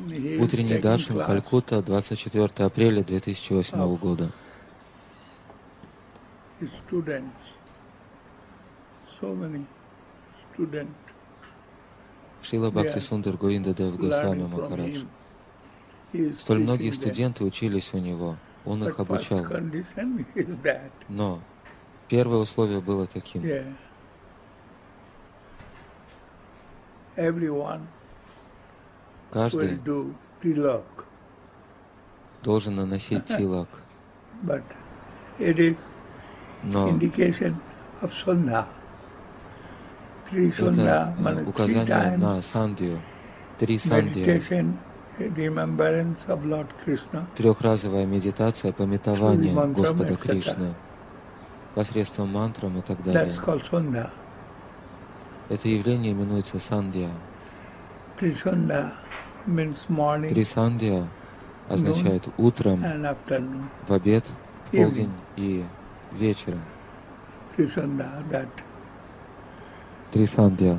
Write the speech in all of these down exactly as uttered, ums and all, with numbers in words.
Утренний даршан, Калькутта, двадцать четвёртого апреля две тысячи восьмого года. Шрила Бхакти Сундар Говинда Дев Госвами Махарадж. Столь многие студенты учились у него, он их обучал. Но первое условие было таким. Каждый должен наносить тилак. Но это указание на сандью, три сандья, трехразовая медитация, памятование Господа Кришны посредством мантрам и так далее. Это явление именуется сандья. Три сандья означает утром, в обед, в полдень и вечером. Три сандья.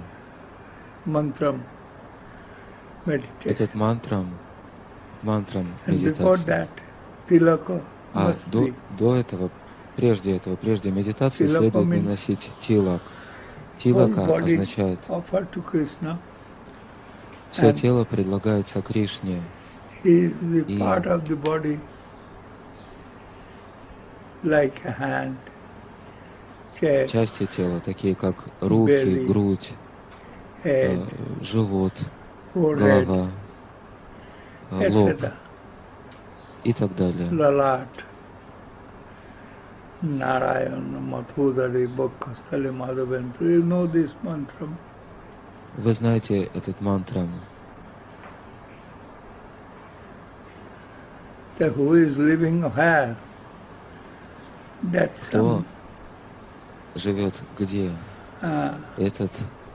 Этот мантрам, мантрам медитации. А до, до этого, прежде этого, прежде медитации следует наносить тилак. Тилака означает все тело предлагается Кришне. И части тела, такие как руки, грудь, э, живот, голова, э, лоб и так далее. Вы знаете этот мантрам. Кто живет где? Этот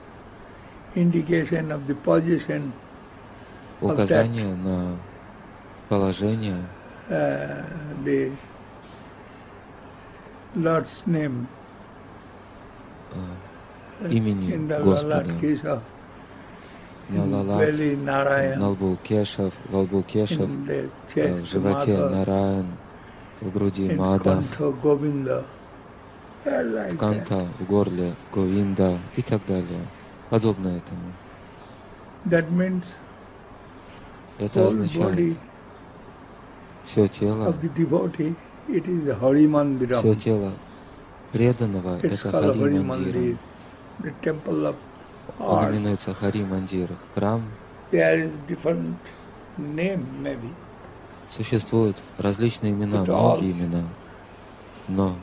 указание на положение имени Господа. На лалат, на лбу Кешав, во лбу Кешав, в животе Нараян, в груди Мадав, в канта, в горле Говинда и так далее. Подобно этому. Это означает все тело, все тело преданного — это Хари Мандир. Он именуется Хари Мандир. Храм. Существуют различные имена, многие имена, но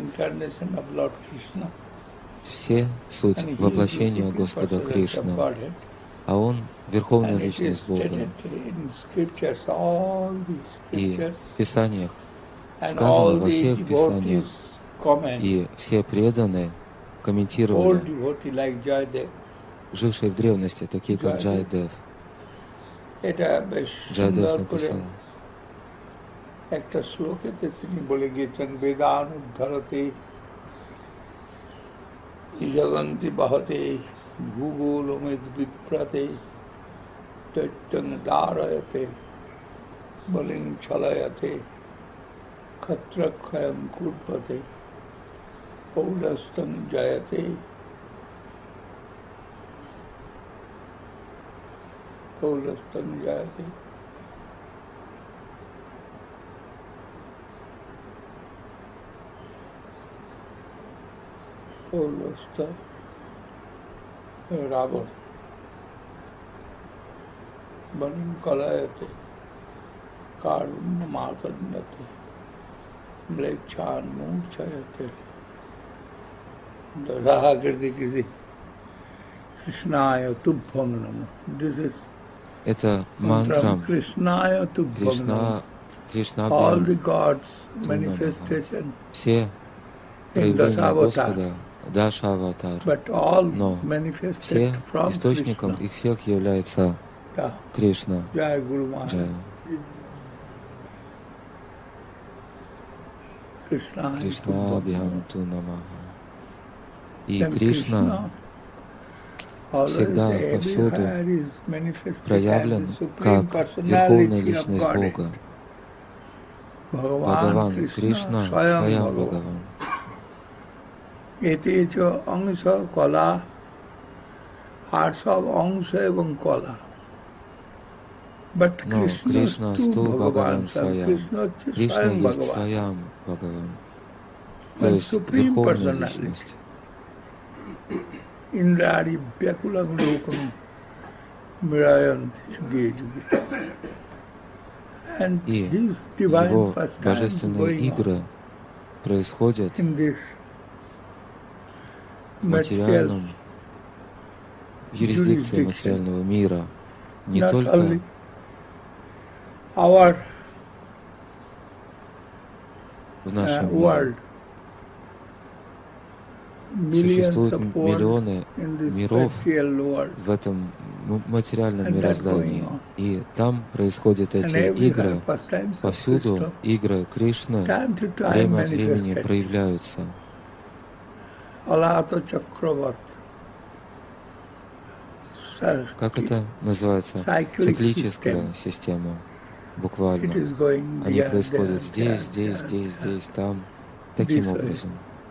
все суть воплощения Господа Кришны, а Он — Верховная Личность Бога. И в Писаниях сказано, во всех Писаниях, и все преданные комментировали, жившие в древности, такие как Джайадев. Джайадев написал. Jaganti bahate bhugolomid viprate taitang dharayate baling chalayate khatrakhayam kurpate paulastam jayate paulastam jayate Paulasta Ravan Banim Kalayate Karun Matadnate Mlechan Murchayate Raha Kirti Kirti Krishnaya Tubham Namo. This is это мантрам Krishnaya Tubham Namo. All the gods manifestation. Все проявления Господа, Даша Аватар, но все источником их всех является Кришна. Джая. Кришна Бхямту Намаха. И Кришна всегда, повсюду проявлен как Верховная Личность Бога. Бхагаван, Кришна, Сваям Бхагаван. এতে চ অংশ কলা আর সব অংশ এবং কলা। Но Кришна Сту Бхагаван Сваям. Кришна есть Сваям Бхагаван. То есть Верховная Личность. Инрари Бякулам Локам Мираянти Джуге Джуге. И его божественные игры происходят в материальном, в юрисдикции материального мира, не только в нашем мире. Существуют миллионы миров в этом материальном мироздании, и там происходят эти игры, повсюду игры Кришны время от времени проявляются. Как это называется? Циклическая система, буквально. Они происходят здесь, здесь, здесь, здесь, там, таким образом.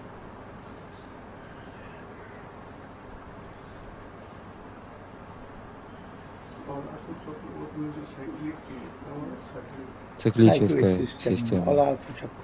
Циклическая система.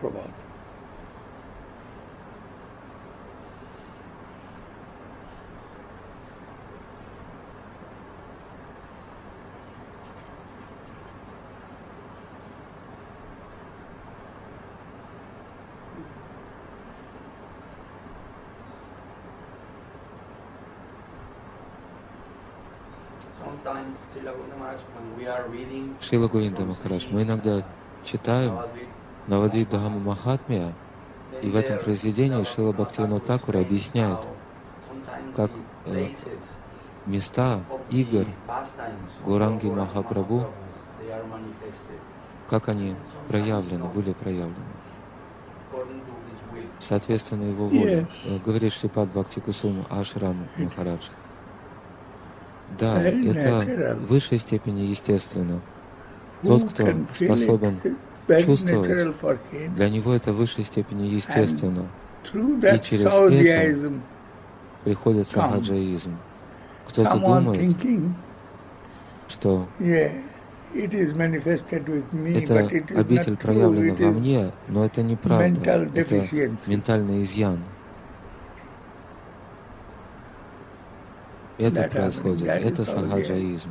Шрила Говинда Махарадж, мы иногда читаем Навадвип Дхамма Махатмия, и в этом произведении Шрила Бхактивинода Тхакур объясняет, как э, места игр Гауранги Махапрабху, как они проявлены, были проявлены. Соответственно, его воле. Yes. Говорит Шрипад Бхакти Кусума Ашрам Махарадж. Да, это в высшей степени естественно. Тот, кто способен чувствовать, для него это в высшей степени естественно. И через это приходит сахаджаизм. Кто-то думает, что это обитель проявлена во мне, но это неправда, это ментальный изъян. Это происходит, это сахаджаизм.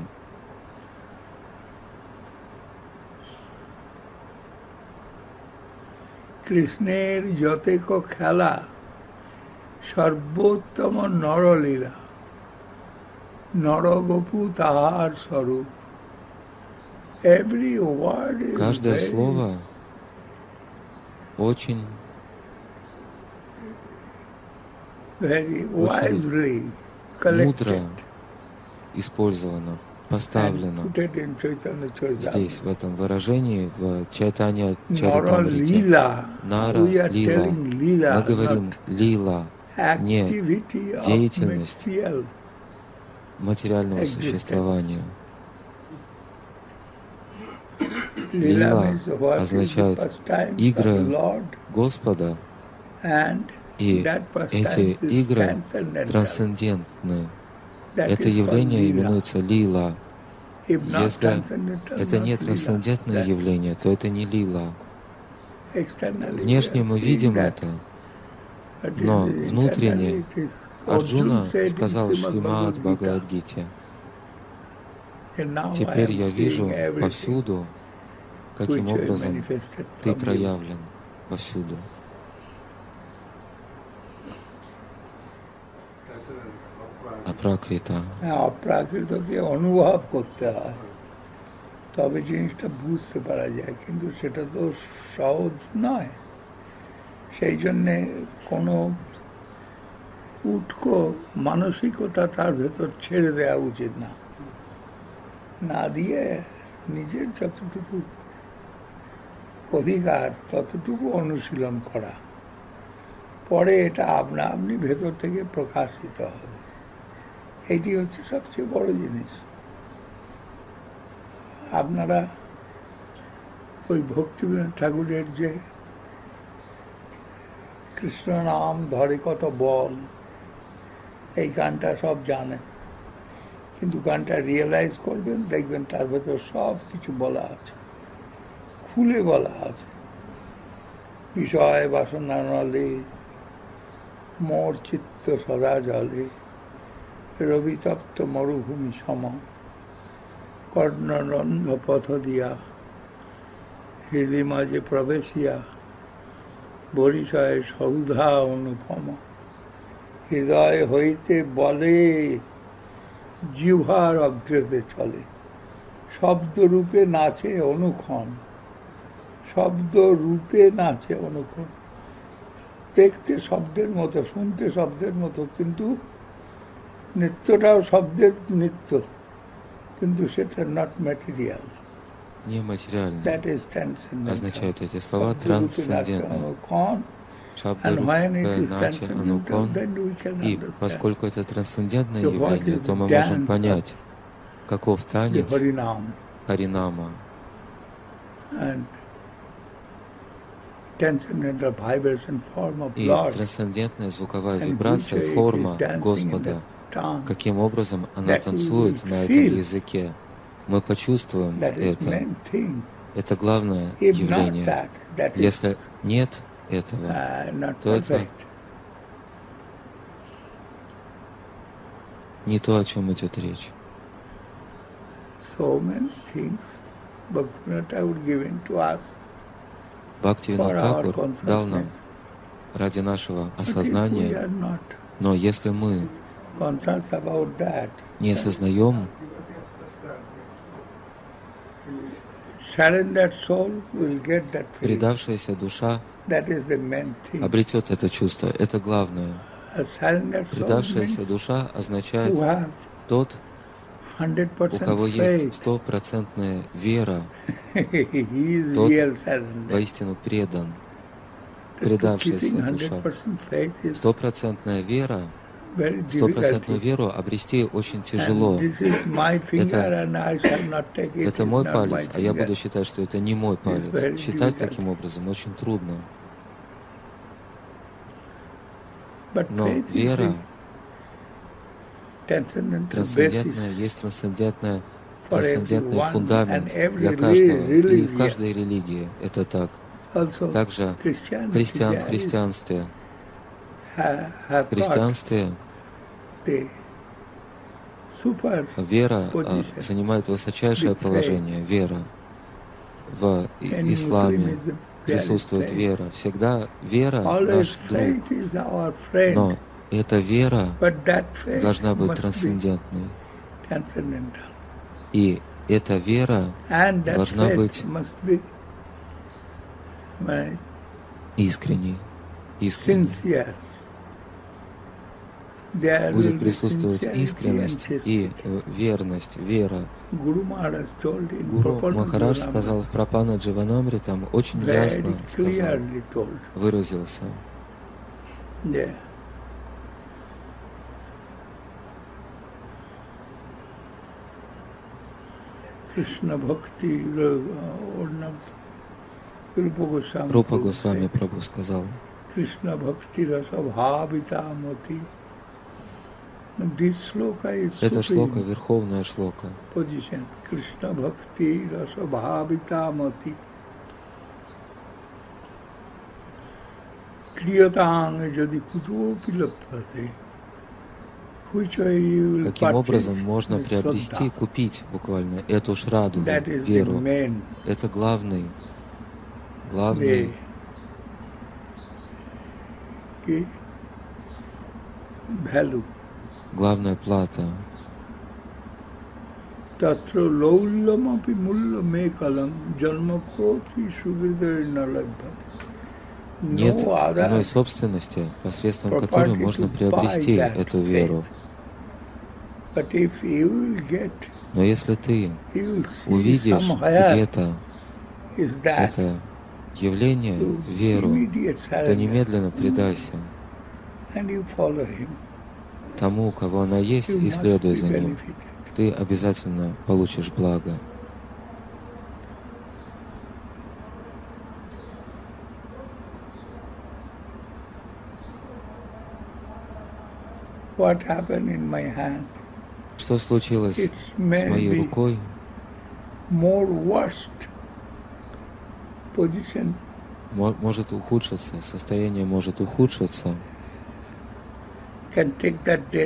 কৃষ্ণের যতেক খেলা সর্বোত্তম নরলীলা নরবপু তাহার স্বরূপ. Каждое слово очень, очень мудро использовано, поставлено здесь, в этом выражении, в Чайтанья Чаритамрите. Нара, лила. Мы говорим лила, не деятельность материального существования. Лила означает игры Господа, и эти игры трансцендентны. Это явление именуется лила. Если это не трансцендентное явление, то это не лила. Внешне мы видим это, но внутренне Арджуна сказал Шримад Бхагавад-гите: теперь я вижу повсюду, каким образом ты проявлен повсюду. Апракрита. অপ্রাকৃতকে অনুভব করতে হয়, তবে জিনিসটা বুঝতে পারা যায়, কিন্তু সেটা তো সহজ নয়। সেই জন্যে কোনো উটকো মানসিকতা তার ভেতর ছেড়ে দেওয়া উচিত না, না দিয়ে নিজের যতটুকু অধিকার ততটুকু অনুশীলন করা, পরে এটা আপনা আপনি ভেতর থেকে প্রকাশিত হবে। এটি হচ্ছে সবচেয়ে বড় জিনিস। আপনারা ওই ভক্তিবিনোদ ঠাকুরের যে কৃষ্ণ নাম ধরে কত বল, এই গানটা সব জানেন, কিন্তু গানটা রিয়েলাইজ করবেন, দেখবেন তার ভেতর সব কিছু বলা আছে, খুলে বলা আছে। বিষয় বাসনা নলে মোর চিত্ত সদা জলে, রবিতপ্ত মরুভূমি সম, কর্ণরন্ধ পথ দিয়া, হৃদয় মাঝে প্রবেশিয়া, বরিশয় সৌধা অনুপম, হৃদয় হইতে বলে জিহ্বার অগ্রতে চলে, শব্দরূপে নাচে অনুক্ষণ, শব্দরূপে নাচে অনুক্ষণ। দেখতে শব্দের মতো, শুনতে শব্দের মতো, কিন্তু নৃত্যটাও শব্দের নৃত্য, কিন্তু সেটা not material. Нематериально означают эти слова трансцендентные. Шабда-рупе наче анукон. И поскольку это трансцендентное явление, то мы можем понять, каков танец Харинама. И трансцендентная звуковая вибрация, форма Господа, каким образом она танцует на этом языке. Мы почувствуем это. Это главное явление. Если нет этого, то это не то, о чем идет речь. Бхактивинод Тхакур дал нам ради нашего осознания, но если мы не осознаем, предавшаяся душа обретет это чувство. Это главное. Предавшаяся душа означает тот, у кого есть стопроцентная вера, тот воистину предан. Предавшаяся душа. Стопроцентная вера, стопроцентную веру обрести очень тяжело. Это, это мой палец, а я буду считать, что это не мой палец. Считать таким образом очень трудно. Но вера трансцендентная, есть трансцендентная, трансцендентный фундамент для каждого. И в каждой религии это так. Также христиан в христианстве. В христианстве вера занимает высочайшее положение. Вера. В исламе присутствует вера. Всегда вера наш друг. Но эта вера должна быть трансцендентной. И эта вера должна быть искренней. искренней. Будет присутствовать искренность и верность, вера. Гуру Махарадж сказал в Прапана Дживанамритам, очень ясно сказал, выразился. Кришна Бхакти, Рупа Госвами Прабху сказал, Кришна Бхакти Расабхавитамати. Это шлока, верховная шлока. Кришна Бхакти Расабхавитамati. Крiyatang jadi kutopi lapate. Каким образом можно приобрести, купить буквально эту шраду, веру? Это главный, главный главная плата. Нет иной собственности, посредством которой можно приобрести эту веру. Но если ты увидишь где-то это явление, веру, то немедленно предайся тому, кого она есть, и следуй за ним. Ты обязательно получишь благо. What happened in my hand? Что случилось с моей рукой? More worst position. Может ухудшиться, состояние может ухудшиться. Can take that day.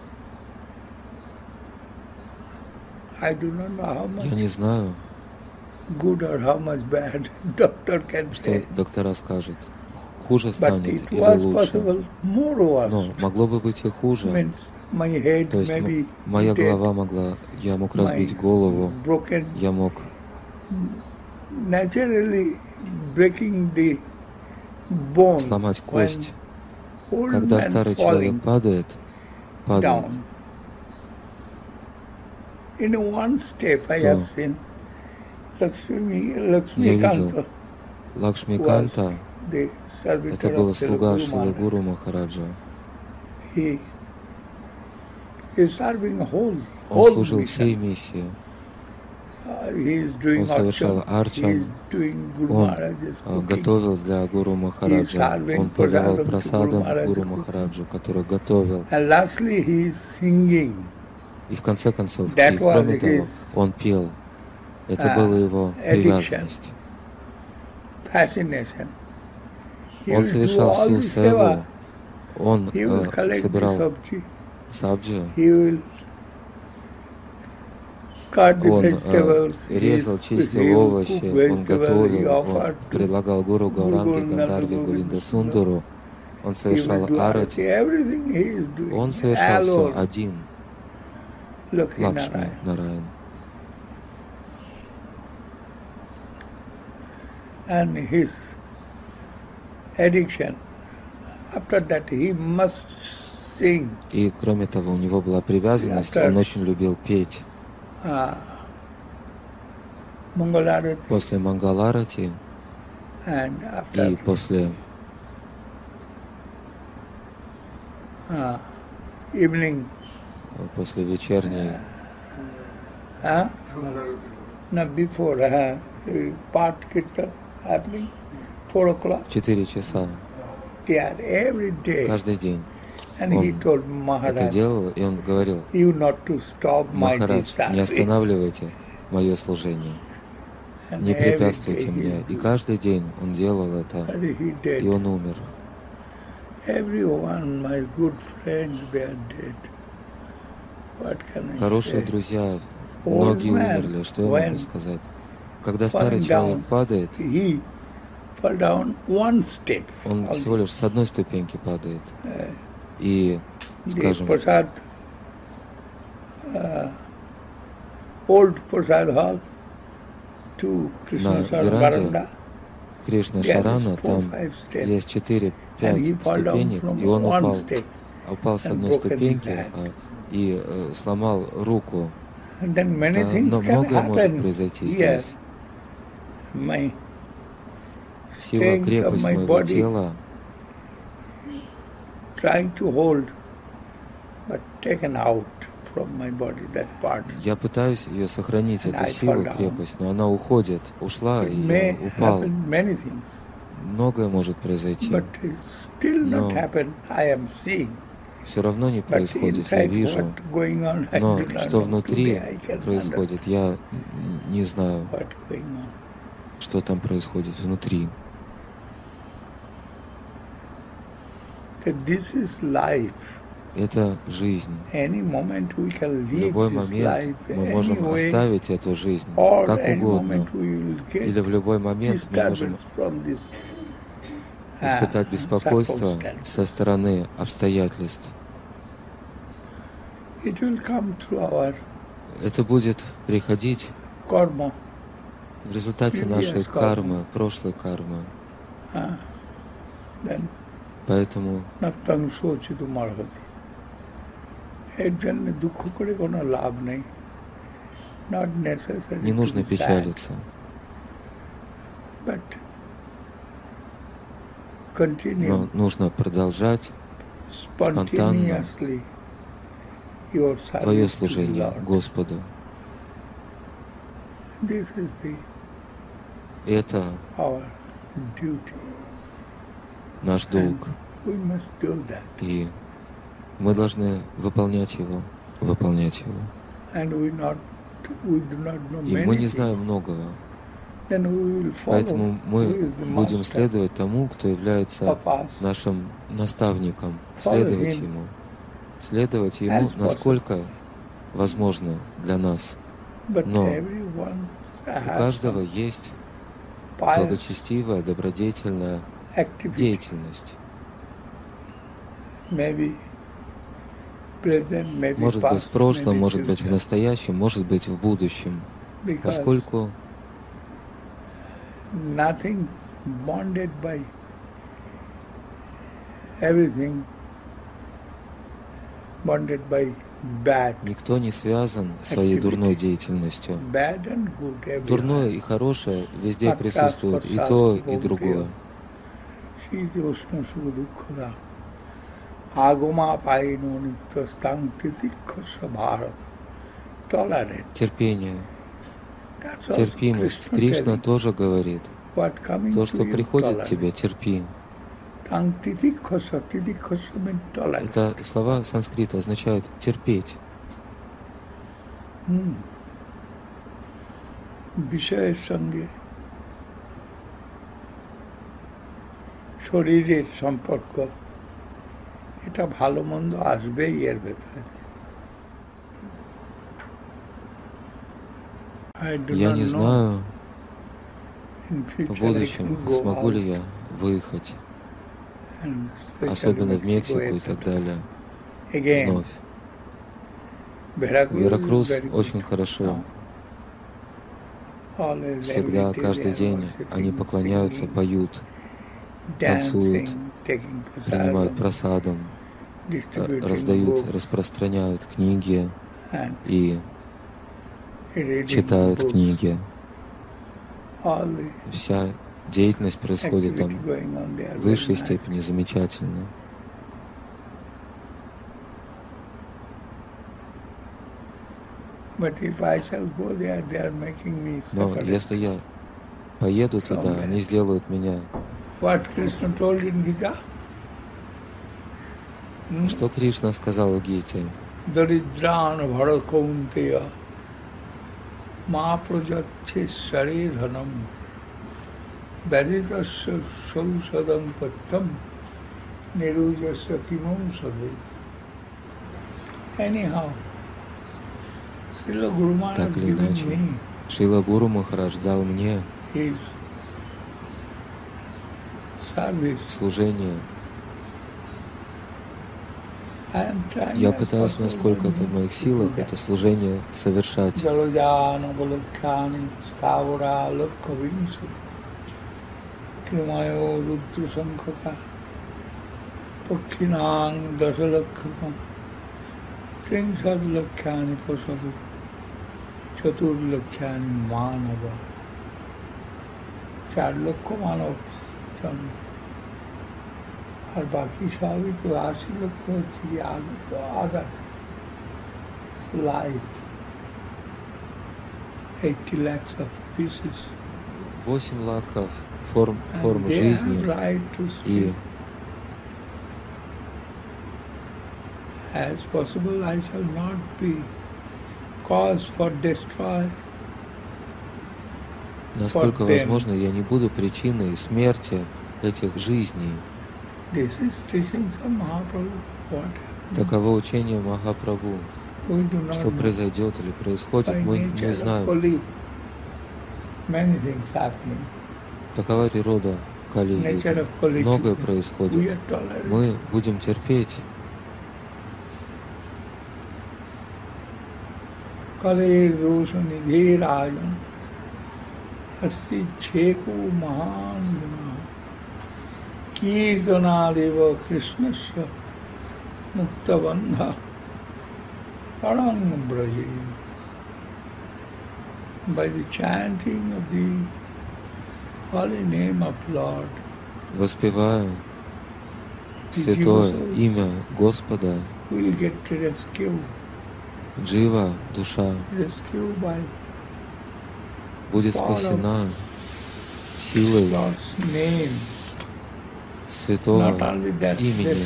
I do not know how much. Я не знаю, good or how much bad. Doctor can что say. доктора скажут. Хуже станет But it или was лучше. Possible, more worse. Но могло бы быть и хуже. Means my head То есть maybe моя dead, голова могла, я мог разбить голову, broken, я мог naturally breaking the bone сломать кость. when Когда old старый man человек falling падает, падает, down. In one step I то have seen Lakshmi, я Lakshmi видел Kanta Лакшмиканта, the servitor это был of Srila слуга Guru Шрила Maharaj. Гуру Махараджа. He is serving whole, Он whole служил всей mission. миссии. Uh, he is doing Он совершал archam, he is арчам, doing Guru он Maharaj's а, cooking. готовил для Гуру Махараджа, serving он подавал prasadam to прасадам Guru Гуру Maharaj. Махараджу, который готовил. And lastly he is singing. И в конце концов, That и кроме was того, his, он пел. Это uh, была его addiction. привязанность. Fascination. He Он will do совершал all всю the севу, seva. он He will э, collect the собирал sabji. сабджи, He will cut the он э, vegetables. резал, he чистил will овощи, cook он vegetables, he готовил, он offered to предлагал Гуру Гауранге, Guru Гандарве, Govinda Говинда Сундуру, он He will совершал do арати, arati. Everything he is doing. он совершал все Alone. один, Lakshmi Лакшми Narayana. Нараян. And his addiction, after that he must sing. И кроме того, у него была привязанность, After- он очень любил петь. Uh, Mangalarati После Мангаларати and after и после uh, evening, после вечерней, huh? No, before uh, part kirtan happening, four o'clock. в четыре часа, Yeah, every day. каждый день And he он told это Maharaj, делал, и он говорил: you not to stop my Махарадж, не service. останавливайте мое служение, And не every препятствуйте day мне. he И каждый день он делал это, And he и did. он умер. Everyone, my good friends, they are dead. What can I Хорошие say? друзья, Old многие man, умерли, что я when могу сказать? Когда старый falling человек down, падает, he fell down one step. он only. всего лишь с одной ступеньки падает. Uh, И, the скажем, Prasad, uh, old Prasad hall to Krishna На Sar веранде Varanda, Кришна there is Шарана, four, там five steps. есть четыре-пять And he fell down ступенек, from и он one упал, step. упал с and одной broken his ступеньки hand. а, и э, сломал руку. And then many Да, things но can многое может happen произойти here. здесь. My Сила, strength of крепость my моего body тела, trying to hold, but taken out from my body, that part. я пытаюсь ее сохранить, And эту I силу, fall down. крепость, но она уходит, ушла, It и may я упал. happen many things, Многое может произойти. but it still not No. happen. I am seeing. Все равно не But происходит, я inside вижу. what going on, I Но do not что know. внутри Today I can происходит, я н- не знаю, understand what going on. что там происходит внутри. That this is life. Это жизнь. Any moment we can В leave любой this момент life мы можем anyway, оставить эту жизнь or как any угодно. moment we will get Или в любой момент мы можем disturbance from this испытать uh, беспокойство circumstance. со стороны обстоятельств. It will come through our Это будет приходить karma. в результате Previous нашей karma. кармы, прошлой кармы. Uh, then Поэтому nattang sochitu marhati. এর জন্য দুঃখ করে কোনো লাভ নেই. Not necessary не to нужно be sad, печалиться. but continue Но нужно продолжать spontaneously Твое служение Господу. Это наш долг. И мы должны выполнять его, выполнять его. И мы не знаем многого. Поэтому мы будем следовать тому, кто является нашим наставником, следовать ему. Следовать ему, насколько возможно для нас. Но у каждого есть благочестивая, добродетельная деятельность. Может быть в прошлом, может быть в настоящем, может быть в будущем. Поскольку никто не связан своей дурной деятельностью. Дурное и хорошее везде присутствует, и то, и другое. Терпение, терпимость. Кришна тоже говорит, то, что приходит к тебе, терпи. Это слова санскрита означают терпеть. শরীরের সম্পর্ক এটা ভালো মন্দ আসবেই এর ভেতরে। Я не знаю, в будущем смогу ли я выехать, особенно в Мексику и так далее, вновь. Веракрус очень хорошо. Всегда, каждый день они поклоняются, поют, танцуют, принимают просадом, раздают, распространяют книги и читают книги. Вся деятельность происходит там в высшей степени замечательно. Но если я поеду туда, они сделают меня. Что Кришна сказал в Гите? মা প্রযচ্ছে সরে ধনম ব্যদিতস্য সৌষদং পত্যম নিরুজস্য কিমং সদে। Anyhow, Srila Guru Maharaj given me Шрила Гуру Махарадж дал мне his service. Служение. Я пытаюсь, насколько это в моих силах, это служение совершать. চার লক্ষ মানব আর বাকি সবই তো আশি লক্ষ হচ্ছে কি other life eighty lakhs of pieces. восемь лаков форм, форм жизни. И as possible, I shall not be cause for destroy. Насколько возможно, я не буду причиной смерти этих жизней. This is teachings of Mahaprabhu. What? Таково учение Махапрабху. Что произойдет или происходит, мы не знаем. Такова природа Кали-юги. Многое происходит. Мы будем терпеть. Калер доша нидхер аjan asti cheko mahan guna kirtanadeva krishnasya muktavandha parang brajayat. By the chanting of the holy name of Lord, воспевая святое имя Господа, will get rescued. Джива, душа, будет спасена силой святого имени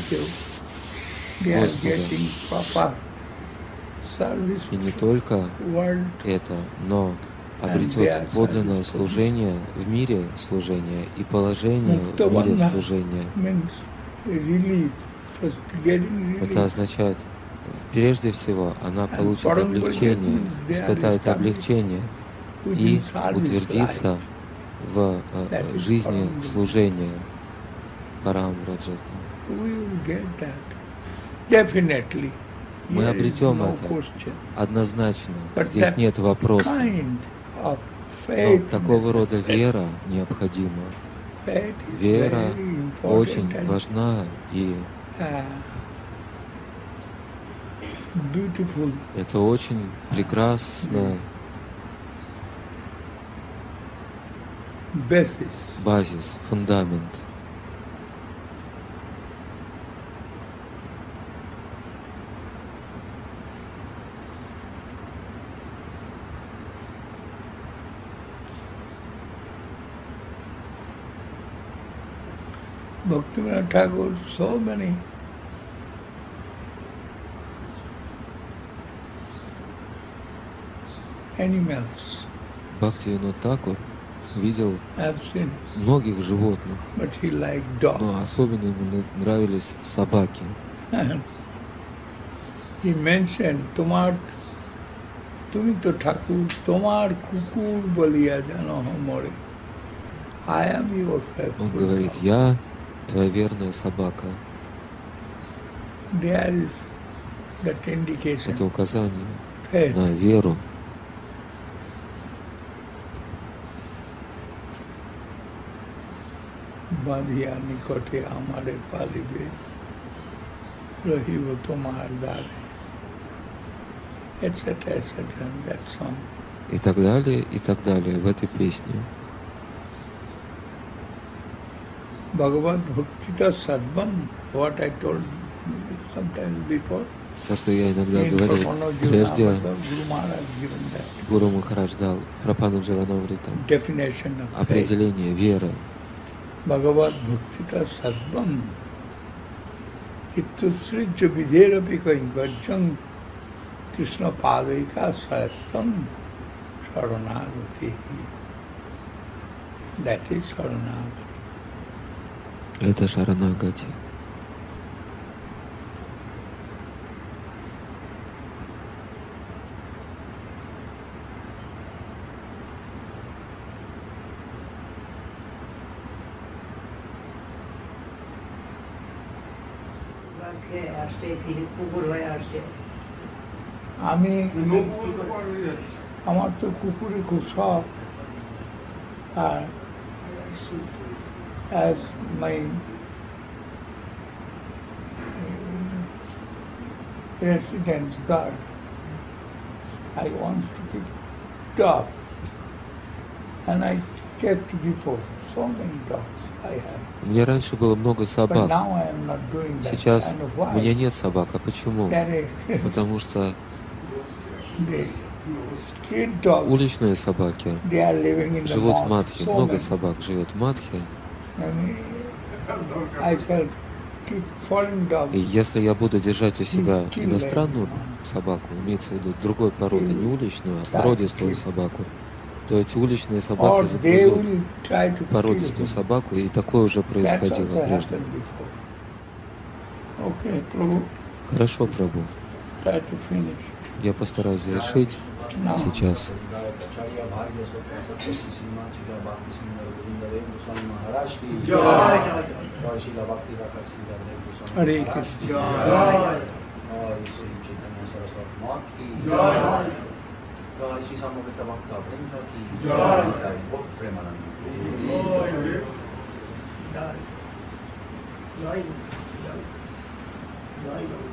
Господа. И не только это, но обретет подлинное служение в мире служения и положение в мире служения. Это означает, прежде всего, она получит облегчение, испытает облегчение и утвердится в э, жизни служения Парамраджата. Мы обретем это однозначно. Здесь нет вопроса. Но такого рода вера необходима. Вера очень важна и это очень прекрасная базис, фундамент. Bhaktivinoda Thakur, so many animals. Бхактивинод Thakur видел многих животных, но особенно ему нравились собаки. He mentioned, "Tomar, tumi to Thakur, tomar kukur boliya jano hamore. I am your faithful." Он говорит, я твоя верная собака. There is that indication. Это указание на веру. বাঁধিয়া নিকটে আমারে পালিবে রহিব তোমার দ্বারে, et cetera, et cetera. That song. И так далее, и так далее в этой песне. Bhagavad Bhaktita Sarvam, what I told sometimes before. То, что я иногда говорил прежде, Гуру Махарадж дал Прапану Дживанамритам определение веры. Bhagavad Bhaktita Sarvam Ittusrijya Vidherapika Invajjam Krishna Padika Sarattam Saranagati. That is Saranagati. Это Шаранагати. আমি আমার তো কুকুরে খুব শখ, আর as my residence guard, I want to keep dog, and I kept before so many dogs I have. У меня раньше было много собак. Сейчас у меня нет собак. А почему? Потому что уличные собаки живут в Мадхе. Много собак живет в Мадхе. И если я буду держать у себя иностранную собаку, имеется в виду другой породы, не уличную, а породистую собаку, то эти уличные собаки загрызут породистую собаку, и такое уже происходило прежде. Хорошо, Прабху. Я постараюсь завершить сейчас. Jai Samavita Bhakta Vrinda ki Jai Premanand Jai Jai Jai